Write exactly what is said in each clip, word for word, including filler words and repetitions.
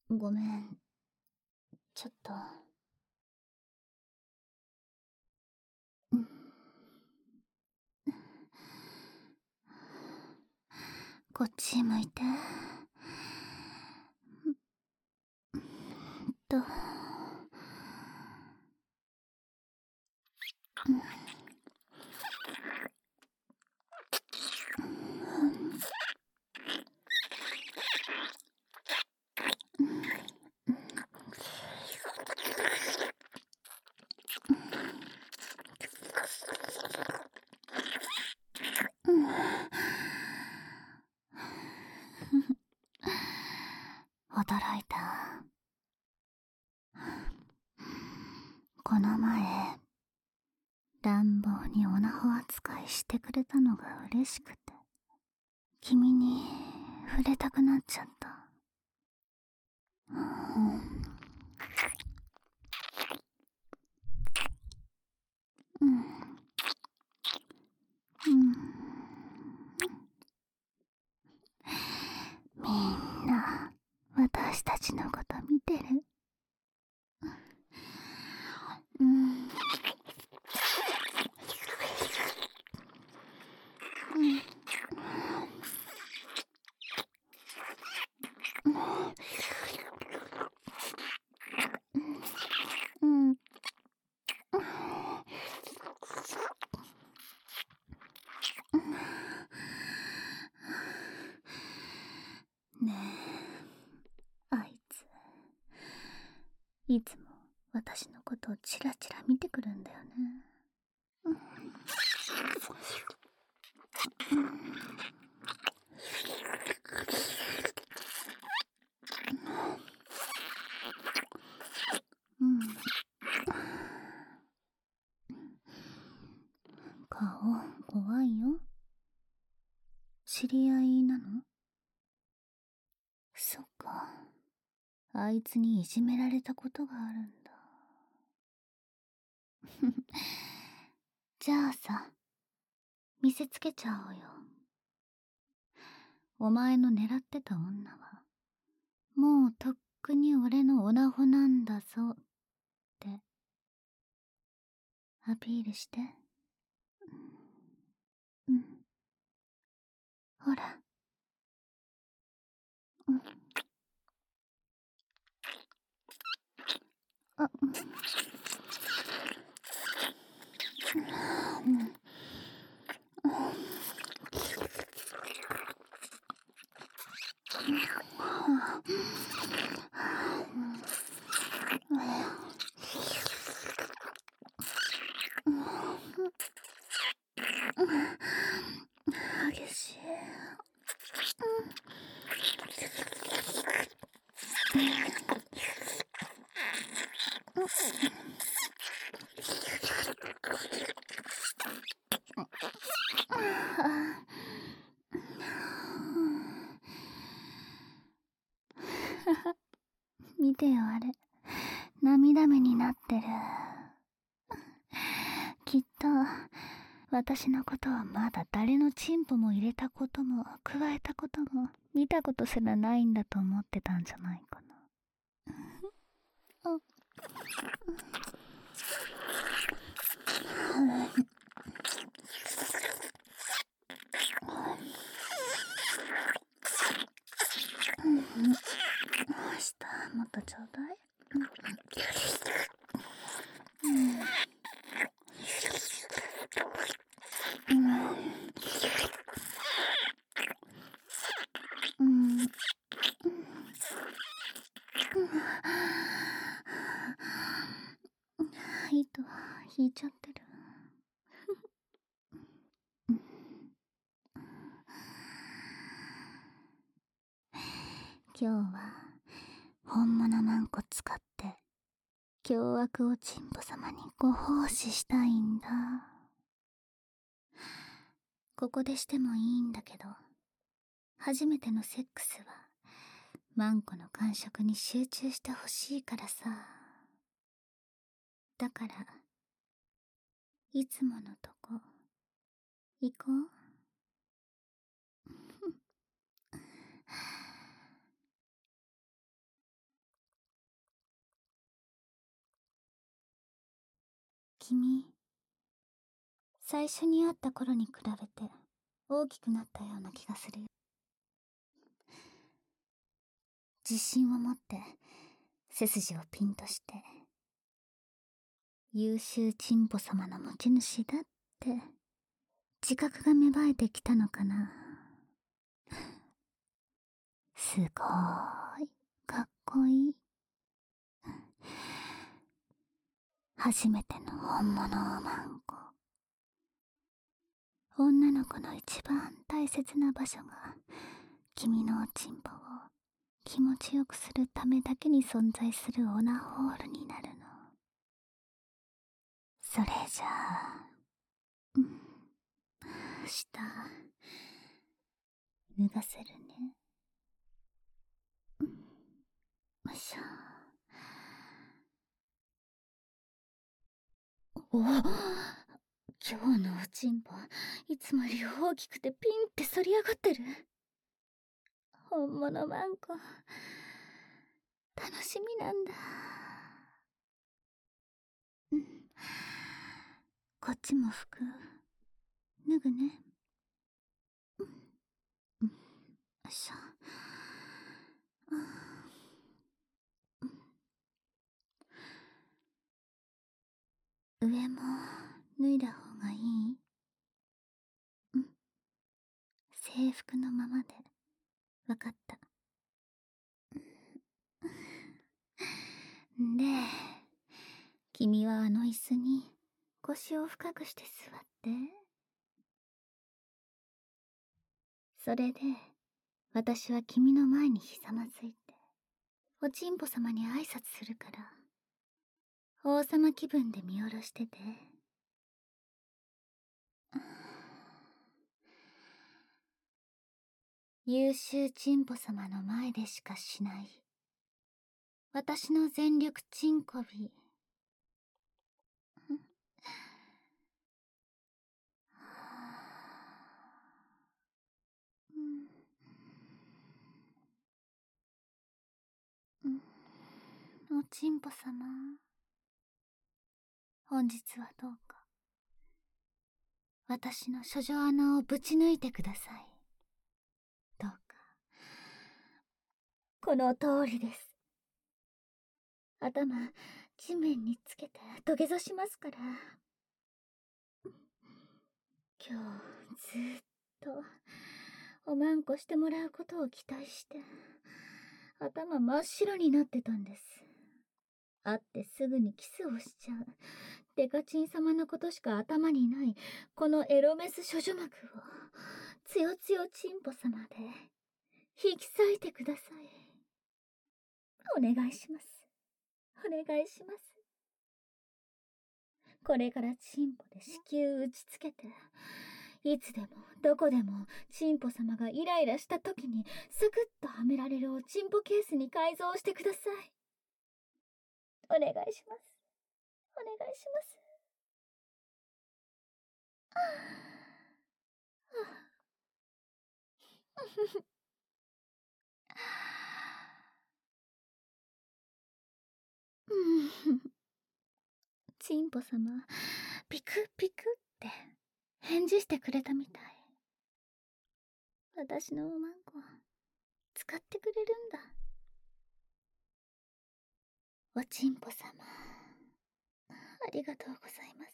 ごめん。ちょっと。うん。こっち向いて。と。うん。驚いた。この前、乱暴にオナホ扱いしてくれたのが嬉しくて、君に触れたくなっちゃった。うん。うん。うん。みんな、私たちのこと見てる。うん。うん。うん。ねえ、あいつ、いつも私のことをチラチラ見てくるんだよね。うん。うん。顔、怖いよ。知り合いなの？そっか。あいつにいじめられたことがあるんだ。じゃあさ、見せつけちゃおうよ。お前の狙ってた女は、もうとっくに俺のオナホなんだぞ、って。アピールして。うん。ほら。うん。あ、うん。うん。激しい。見てよあれ、涙目になってる。きっと私のことはまだ誰のチンポも入れたことも加えたことも見たことすらないんだと思ってたんじゃないかな。あ、したもっとちょうだい。うん。うん。糸引いちゃってる。今日は本物マンコ使って凶悪おちんぽ様にご奉仕したいんだ。ここでしてもいいんだけど、初めてのセックスはマンコの感触に集中してほしいからさ。だからいつものとこ行こう。 君、最初に会った頃に比べて大きくなったような気がするよ。自信を持って背筋をピンとして、優秀チンポ様の持ち主だって自覚が芽生えてきたのかな。すごーい、かっこいい。初めての本物おまんこ。女の子の一番大切な場所が君のおちんぽを気持ちよくするためだけに存在するオナホールになるの。それじゃあ、うん、下脱がせるね。うん、よいしょ。おお、今日のおちんぽいつもより大きくてピンって反り上がってる。本物マンコ楽しみなんだ。うん、こっちも服脱ぐね。うん、うん、よいしょ。うん、上も脱いだ方がいい？うん、制服のままでわかった。で、君はあの椅子に腰を深くして座って。それで私は君の前にひざまずいておちんぽ様に挨拶するから、王様気分で見下ろしてて。優秀チンポ様の前でしかしない私の全力チンコビ。うん、おちんぽ様、本日はどうか私の処女穴をぶち抜いてください。どうか。この通りです。頭地面につけて土下座しますから。今日ずっとおまんこしてもらうことを期待して頭真っ白になってたんです。会ってすぐにキスをしちゃうデカチン様のことしか頭にないこのエロメス処女膜をつよつよチンポ様で引き裂いてください。お願いします。お願いします。これからチンポで子宮打ちつけて、いつでもどこでもチンポ様がイライラした時にサクッとはめられるおチンポケースに改造してください。お願いします。お願いします。チンポ様ピクピクって返事してくれたみたい。私のおまんこ使ってくれるんだ。おちんぽ様ありがとうございます。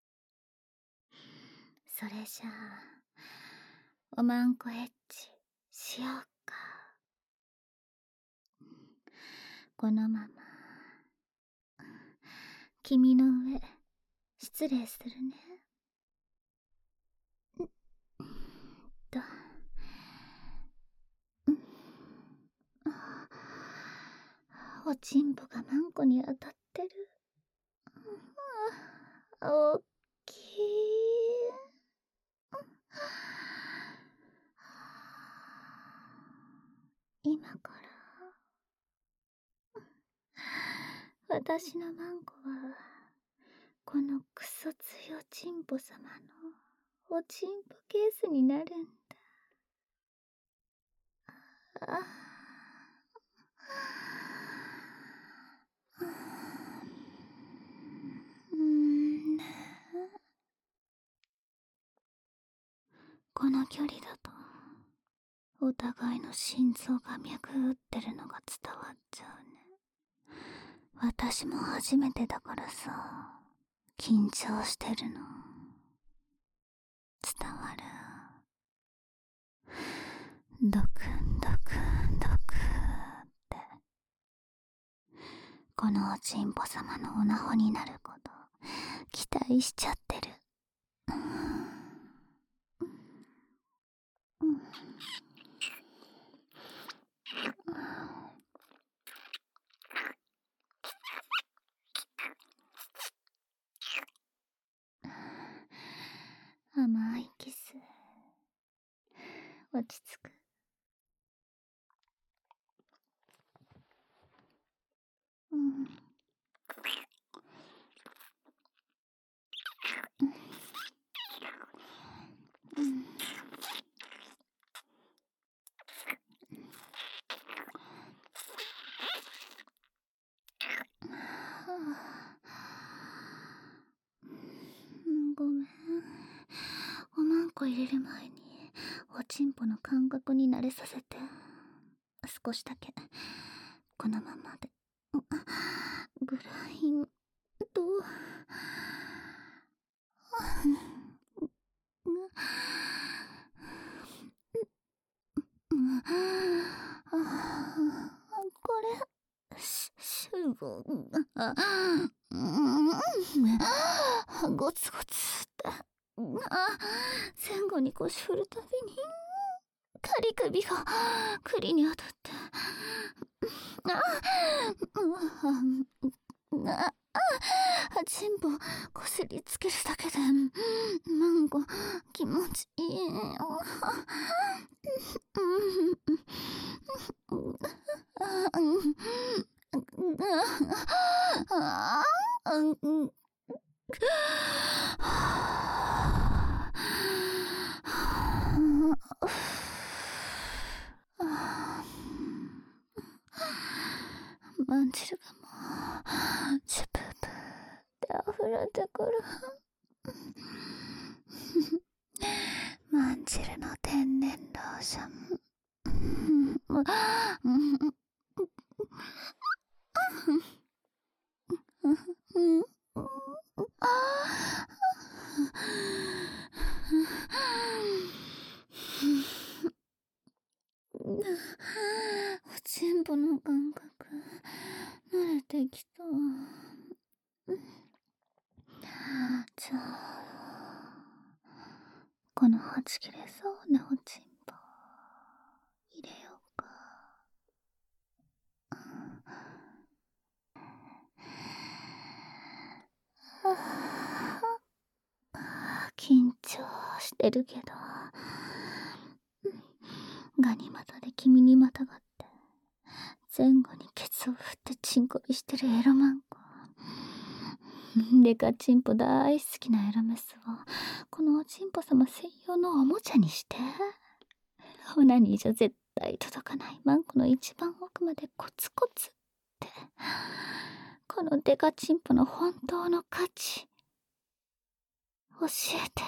それじゃあおまんこエッチしようか。このまま君の上失礼するね。とおちんぽがまんこに当たってる。おっきい。今から私のマンコはこのクソ強チンポ様のおちんぽケースになるんだ。あうーん、 この距離だとお互いの心臓が脈打ってるのが伝わっちゃうね。私も初めてだからさ、緊張してるの伝わる。ドクンドクンドクンって、このおちんぽ様のおなほになること期待しちゃってる。甘いキス、落ち着く。うん。うん。ごめん。おまんこ入れる前におちんぽの感覚に慣れさせて。少しだけこのままでグラインドこれ主語がゴツゴツって前後に腰振るたびにカリ首が栗に当たってああチンポこすりつけるだけでマンゴ気持ちいい。まんじるがもうチュププって溢れてくる。まんじるの天然ローション。おちんぽの感覚慣れてきた。じゃあこのはち切れそうなおちんぽ入れようか。緊張してるけどガニ股で君にまたがって前後にケツを振ってチンコリしてるエロマンコ。デカチンポ大好きなエロメスをこのおちんぽ様専用のおもちゃにして。オナニーじゃ絶対届かないマンコの一番奥までコツコツって、このデカチンポの本当の価値教えて。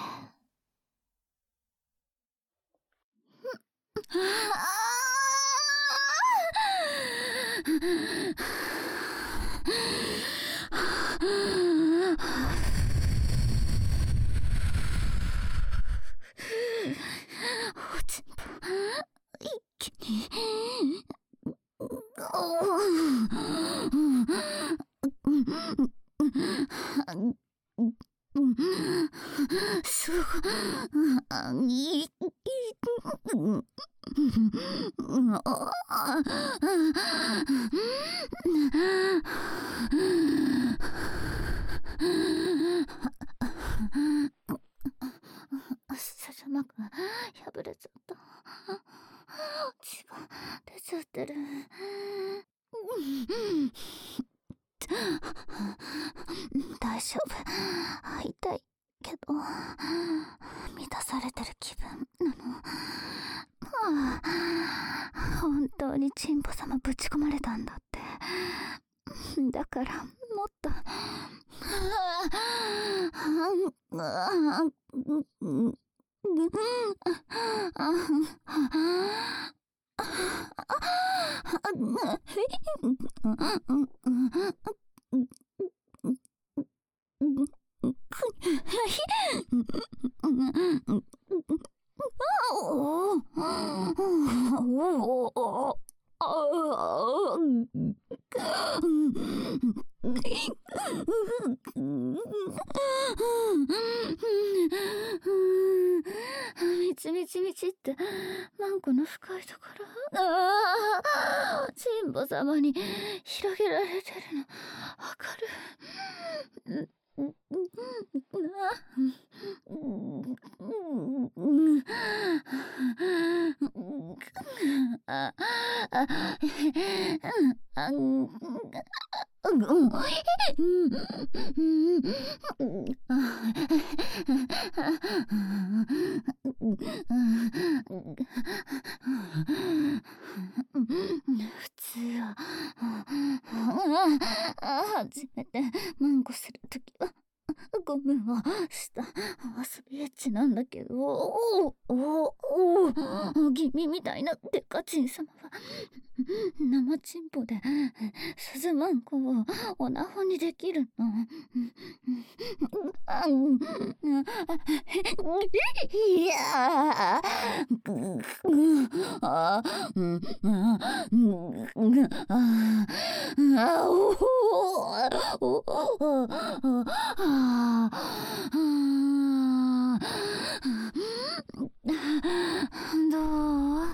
おちんぽ一気にすごいさまく破れちゃった。血が出ちゃってる。大丈夫。痛いけど満たされてる気分なの。はあ、本当にチンポ様ぶち込まれたんだって。だからもっとみちみちみちってマンコの深いところ、ああ、神保様に広げられてるのわかる。ああ普通は初めてマンコするときはごめんはした遊びエッチなんだけど、おおおお君みたいなデカチン様は生チンポで鈴マンコをおなほにできるの。いやあどう？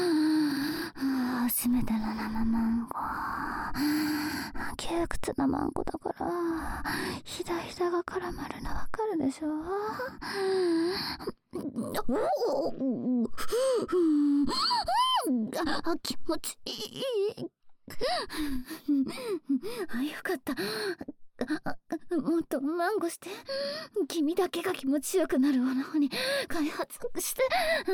初めての生マンゴー、窮屈なマンゴーだからひだひだが絡まるのわかるでしょ。あ、気持ちいい。あ、よかった。もっとマンゴして、君だけが気持ちよくなるオナホに開発して。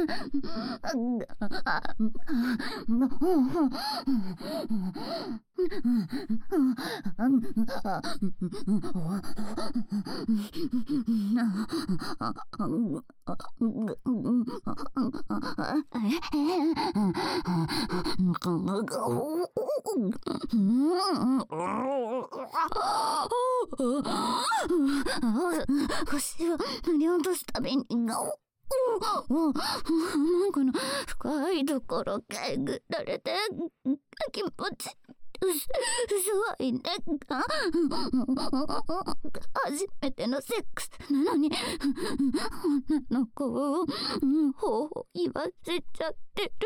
腰を振り落とすたびにマンコの深いところがぐられて気持ちすごいね。初めてのセックスなのに女の子をほほ言わせちゃってる。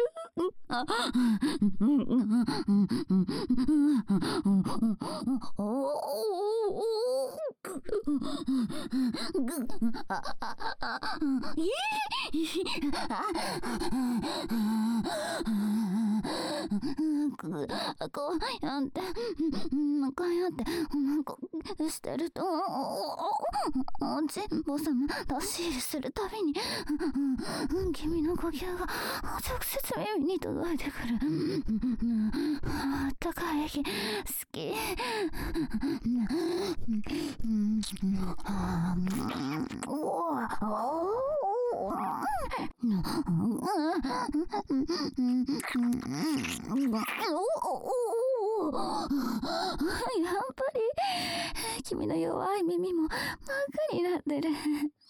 こうやってこうやってこうしてると神保様出し入れするたびに君の呼吸が直接耳に届いてくる。あったかい息好き。やっぱり君の弱い耳も真っ赤になってる。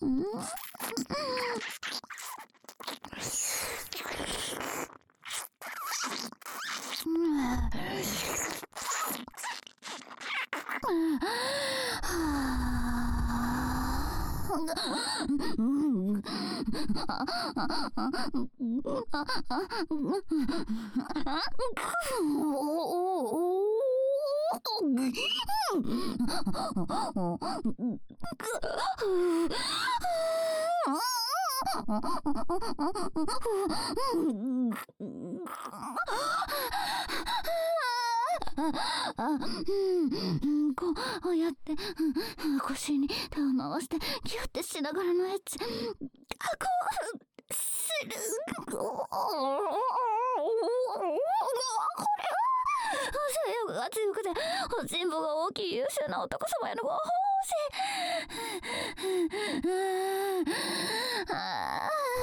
こうやって腰に手を回してギュッてしながらのエッチ、こうする。これは性欲が強くておちんぼが大きい優秀な男様へのご奉仕。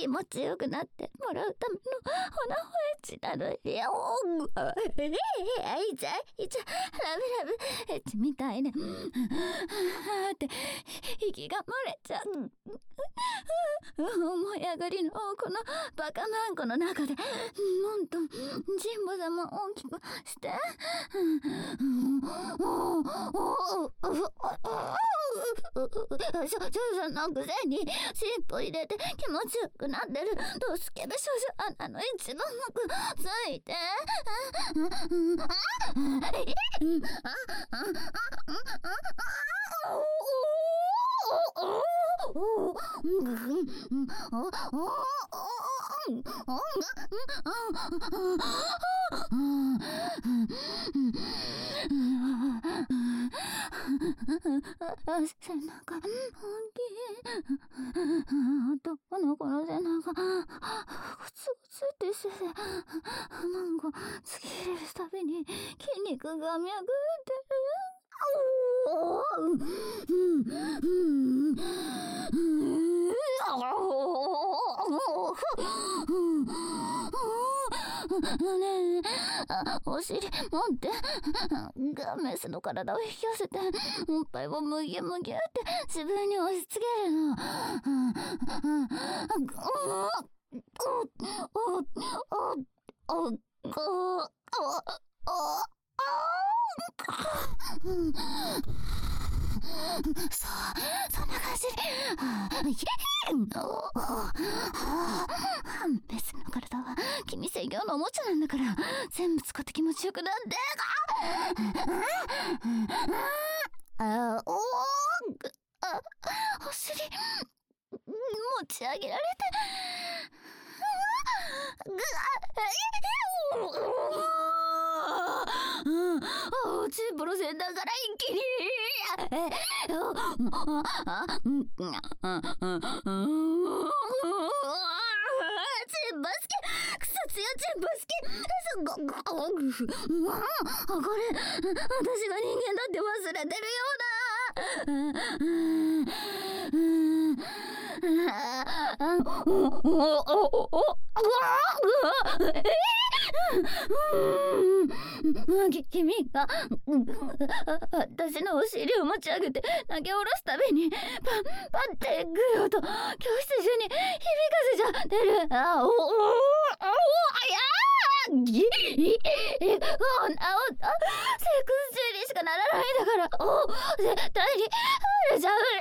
持ちよくなってもらうためのオナホエッチなのよ。ええいちゃいちゃラブラブエッチみたいねって息が漏れちゃう。思い上がりのこのバカマンコの中でもんと神保様を大きくして少女のくせに尻尾入れて気持ちよくなってるドスケベ少女アナの一番奥ついて背中大きい男の子の背中ゴツゴツってしててなんか突き入れるたびに筋肉が脈打ってる。ねえ、お尻持ってガメスの体を引き寄せておっぱいをむぎゅむぎゅって自分に押し付けるの。そう、そんな感じ。メスの体は君専用のおもちゃなんだから全部使って気持ちよくなってあおあお尻持ち上げられてチンポの先端から一気にチンバスケクソ強チンバスケこれ私が人間だって忘れてるような君が私のお尻を持ち上げて投げ下ろすたびにパンパンってグー音教室中に響かせちゃってる。あおおおおやぎおなおセックス中にしかならないんだからお絶対に触れちゃう。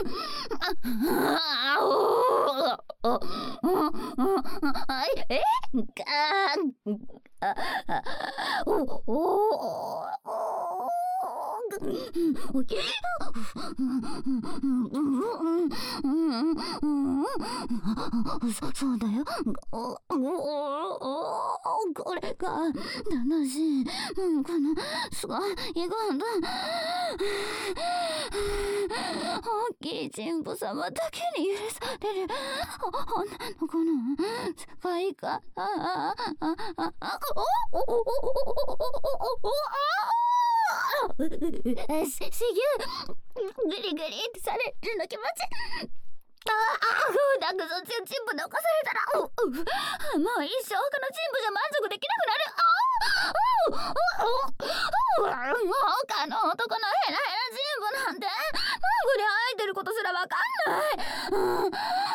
あおおあいえかあおおそそうだよ。これが楽しい。このすごいいかんだ大きいチンポ様だけに許される女の子の世界か。あああああおおおおおおおおおしゅぎゅうグリグリってされるの気持ち。ああふうだくそチンポで犯されたらもう一生他のチンポじゃ満足できなくなる。他の男のヘラヘラチンポなんてマグで入ってることすらわかんない。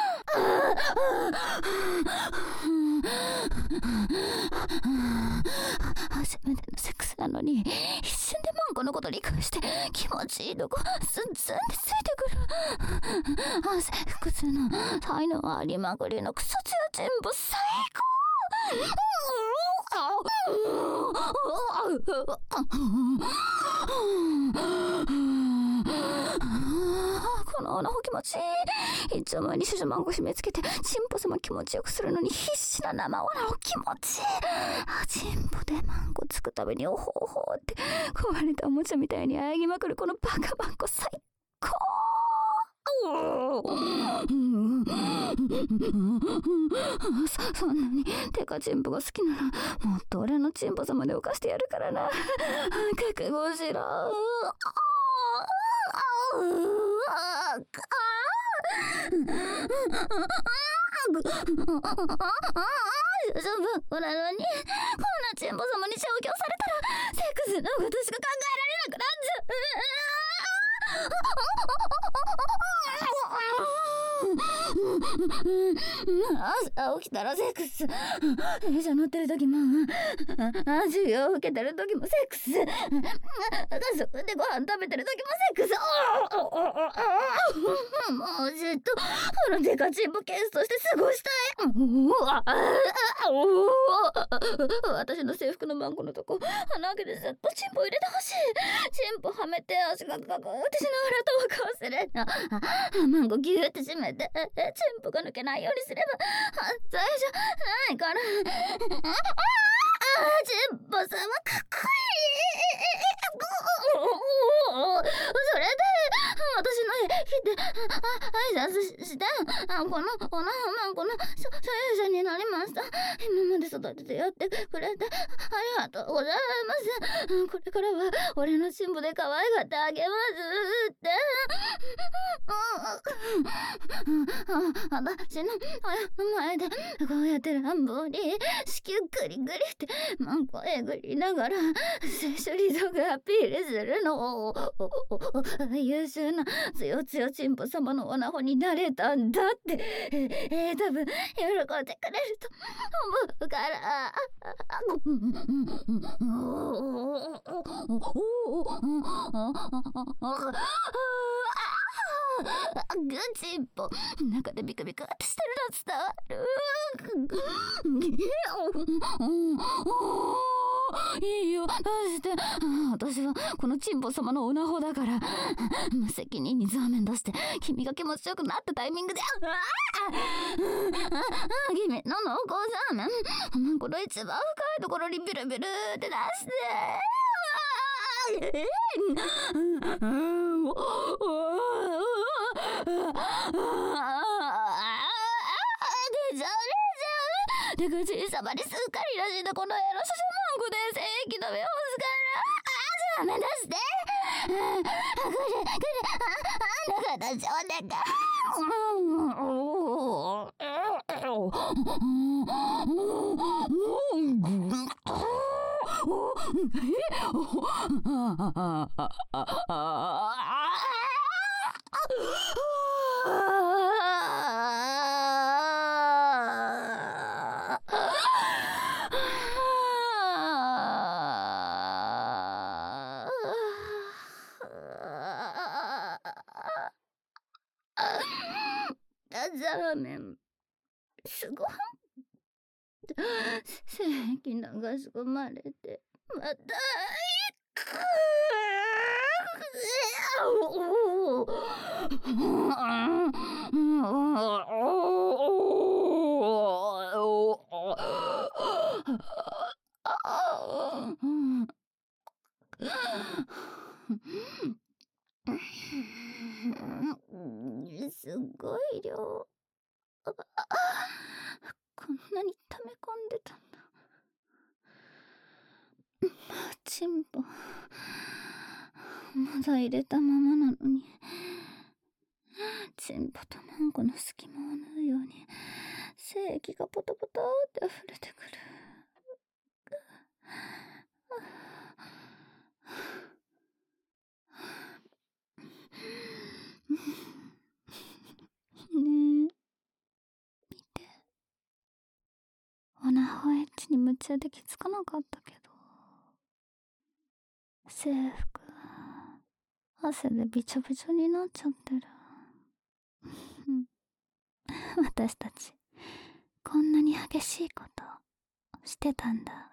初めてのセックスなのに一瞬でマンコのこと理解して気持ちいいとこスンスンってついてくる。汗腹痛の才能ありまくりのクソ強チンポ最高。このオナホ気持ちいい。いつもに少女マンゴ締め付けてチンポ様気持ちよくするのに必死な生オナホ気持ちいい。チンポでマンゴつくたびにおほほって壊れたおもちゃみたいにあやぎまくるこのバカマンコ最高。そ, そんなにテカチンポが好きならもっと俺のチンポ様で犯してやるからな。覚悟しろ。 あああしょぼなのに、こんなチンポ様に消去されたらセックスのことしか考えられなくなっちゃう。朝起きたらセックス、電車乗ってる時も、授業受けてる時もセックス、家族でご飯食べてる時もセックス。もうずっとこのデカチンポケースとして過ごしたい。私の制服のマンコのとこ穴開けてずっとチンポ入れてほしい。チンポはめて足がガクガクってしながらタバコを忘れ、マンコギューって閉めてチンポが抜けないようにすれば犯罪じゃないから。チンポさんはかっこいい。それで私の家来て挨拶して、このおなまんこの所有者になりました。今まで育ててやってくれてありがとうございます。これからは俺のチンポで可愛がってあげますって。私の親の前でこうやって乱暴に子宮グリグリってマンコえぐりながら性処理度がアピールするのを優秀なつよつよチンポ様のオナホになれたんだって、えー、多分喜んでくれると思うから。グチンポ中でビクビクってしてるの伝わる。いいよ、出して。私はこのチンポ様のオナホだから。無責任にザーメン出して君が気持ちよくなったタイミングで、君の濃厚ザーメンこの一番深いところにビルビルって出して。でかちん様にすっかりらしいだこのエロショショマンコで精液の目を押すから。あ、ザーメン出して。くれくれ、あ、中田少年が。ザーメンすごい精液流し込まれてまた行く。すごい量。こんなに溜め込んでたんだ。チンポまだ入れたままなのに、チンポとマンコの隙間を縫うように精液がポタポタって溢れてくる。ねえ、見て。オナホエッチに夢中で気づかなかったけど、制服汗でびちょびちょになっちゃってる。私たちこんなに激しいことしてたんだ。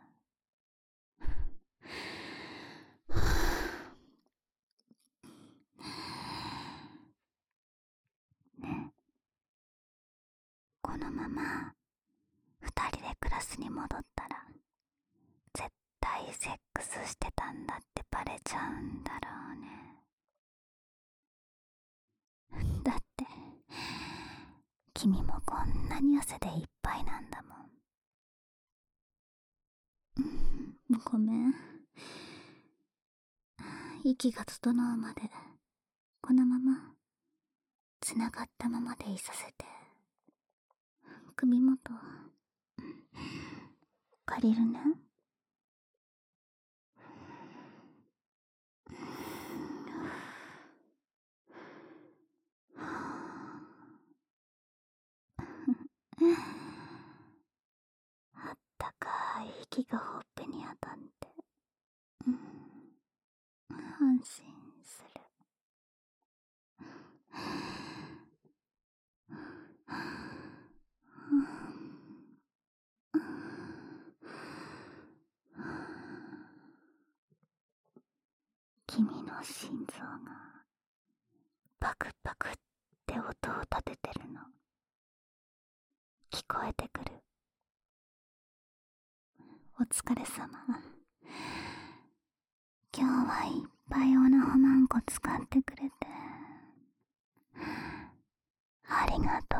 ね、このまま二人でクラスに戻ったら絶対セックスしてたんだってバレちゃうんだろうね。だって君もこんなに汗でいっぱいなんだもん。ごめん。息が整うまでこのままつながったままでいさせて。 首元借りるね。あったかい息がほっぺに当たって、うん、安心する。君の心臓がパクパクって音を立ててるの聞こえてくる。お疲れ様。今日はいっぱいオナホマンコ使ってくれてありがと